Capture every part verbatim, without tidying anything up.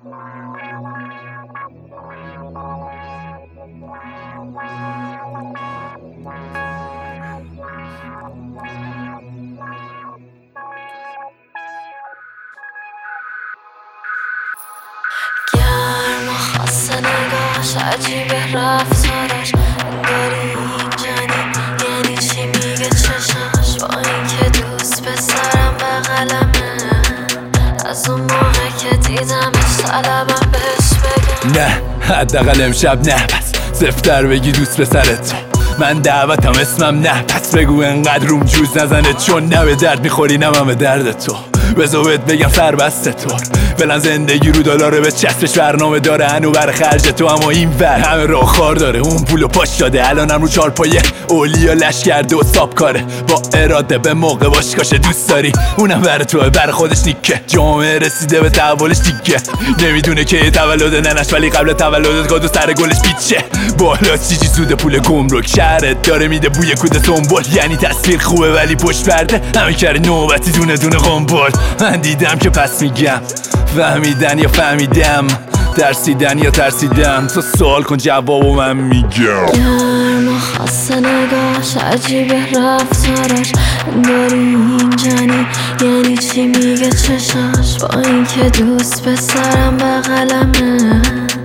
گرم و خاصه نگاش، عجیبه رفتارش، انگاری اینجانی یعنی چی میگه چشاش، با اینکه دوست پسرم بغلمه، از اون موقع که دیدمش طلبم بهش بگم نه حداقل امشب نه، پس زفتر بگی دوست پسرت تو، من دعوتم اسمم نه، پس بگو انقدر روم جوز نزنه، چون نه به درد میخوری نه من به درد تو. بذار بهت بگم سر بسته طور فعلا زندگی رو دلاره به چسبش، برنامه داره هنو بر خرج تو، اما این ور همه راه خار داره، اون پولو پاش داده الانم رو چار پایه اولیا لش کرده و ساب کاره، با اراده به موقع باش کاشه دوست داری، اونم بر توه بر خودش نیکه، جامعه رسیده به تحولش دیگه، نمیدونه که تولد ننش ولی قبل تولدت گادو سر گلش پیچه، بالا چیزی سود پول گمرک، شهرت داره میده بوی کود سنبول، یعنی تصویر خوبه ولی پشت پرده همه کار نوبتی دونه دونه قنبل، من دیدم که پس میگم فهمیدن یا فهمیدم، ترسیدن یا ترسیدم، تو سوال کن جوابو من میگم. گرم و خاصه نگاش، عجیبه رفتارش، انگاری اینجانی یعنی چی میگه چشاش، با اینکه دوست پسرم بغلمه،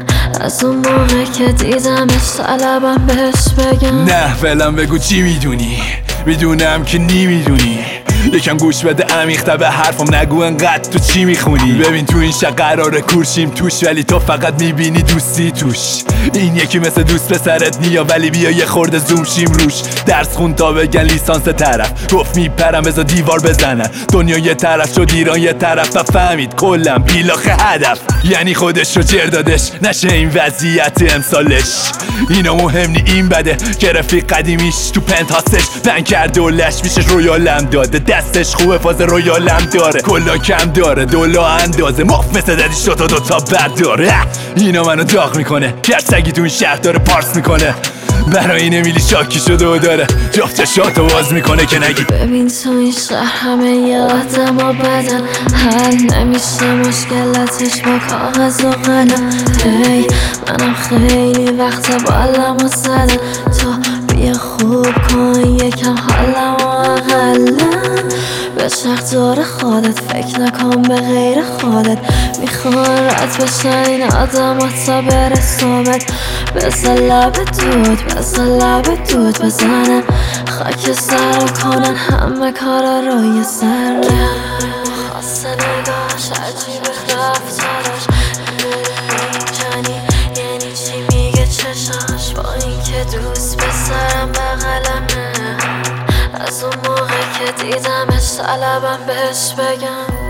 از اون موقع که دیدمش طلبم بهش بگم نه فعلا بگو چی میدونی، میدونم که نمیدونی، یکم گوش بده عمیق‌تر به حرفم، نگو انقدر تو چی میخونی، ببین تو این شق قراره کورشیم توش، ولی تو فقط میبینی دوستی توش، این یکی مثل دوست پسرت نیا، ولی بیا یه خورده زوم شیم روش، درس خون تا بگن لیسانس طرف، گفت میپرم بذار دیوار بزنن، دنیا یه طرف شد ایران یه طرف، و فهمید کلم بیلاخه هدف، یعنی خودش رو جر دادش، نشه این وضعیت امسالش، اینا مهم نی این بده که رفیق قدیمیش تو پنت هاستش پن کرده و لش میشه رویالم داده، دستش خوبه فاز رویالم داره، کلا کم داره دولا اندازه، مخ مثل دادی شتا دوتا برداره، اینا منو داغ میکنه، کرسگی تو این شهر داره پارس میکنه، برای این امیلی شاکی شده و داره جفت چشاتو باز میکنه که نگی ببین تو این شهر همه یه آدم و بدن، حل نمیشه مشکلاتش با کاغذ و قلم، هی منم خیلی وقت بالم و زدم، تو بیا خوب کن یکم حالم و اقلم، به چرخ دور خودت فکر نکن به غیر خودت، میخوان رد بشن این آدم ها تا برسومت، بزن لب دود بزن لب دود بزنن، خاک سر کنن همه کارا روی سر، خاصه نگاش عجیب رفتارش، اینجانی یعنی چی میگه چشاش، با اینکه دوست پسرم بغلمه، از اون موقع که دیدمش طلبم بهش بگم